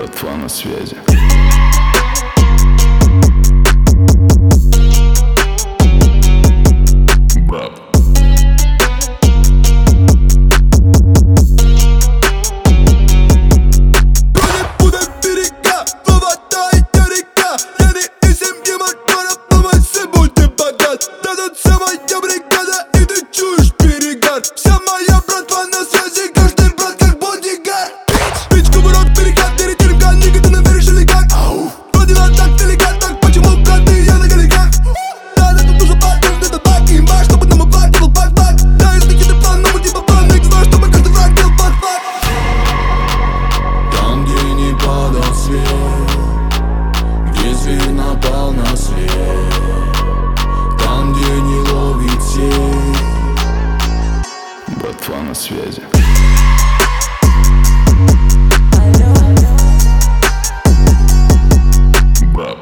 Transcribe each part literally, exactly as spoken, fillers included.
Братва на связи. Брат. Где зверь напал на след, там, где не ловит сеть. Братва на связи. Брат.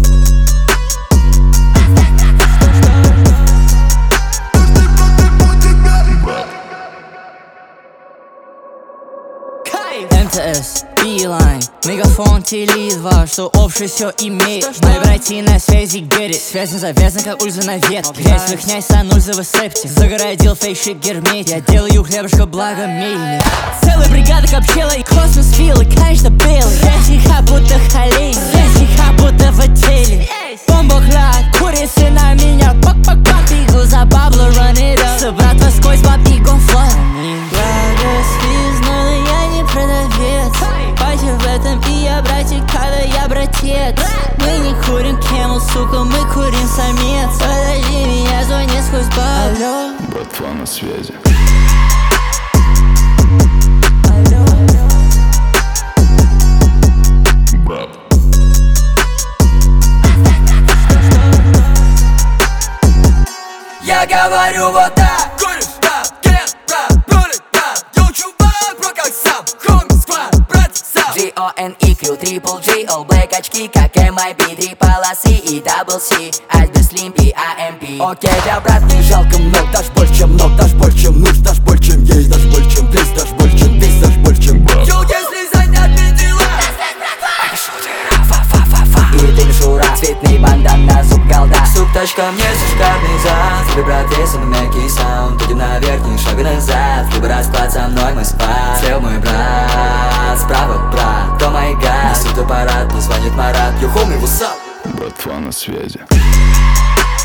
эм тэ эс, Билайн, мегафон, теле два, что общее все имеет. Мои братья на связи, get it. Связь не завязана, как ульза на ветке. Грязь в их князь, санульзовый септик. Загородил фейшик герметик. Я делаю хлебушка, благо мельник. Целая бригада копчела и космос филы, конечно белый. Связь иха будто холей, связь иха будто в отеле. Бомбоклад, курицы на меня, пак-пак-пак. И глаза бабла, run it up. Собрат восквозь, баб и гонфлот. Благо связной, но я не продавец. Пати в этом и я братик, когда я братец. Мы не курим Camel, сука, мы курим самец. Подожди, меня звонит сквозь бар. Алло. Братва на связи. Алло. Брат. Я говорю вот так. Говоришь, да, get, брат, ролик, да. Йоу, чувак, бро, как сам. Хонг, сквад, брат, сам. джи о эн и кью, Triple G, All Black очки, как эм ай би. Три полосы и дабл си, Альберт Слим и а эм пи. Окей, да, брат, не жалко много. Дашь больше, чем много, дашь больше, чем нуж. Дашь больше, чем есть, дашь больше, чем здесь. Дашь больше, чем здесь, дашь больше, чем брат. Йоу, если заняты дела, и ты мишура, цветный бандан на зуб голда. Суп, тачка, мне шикарный зад. Тебе, брат, если на мягкий саунд. Идем наверх, ни шага назад. Либо расклад со мной, мы спать. Слева мой брат, справа брат. О май гад, несут аппарат, мне звонит Марат. Йо, homie, what's up? Братва на связи.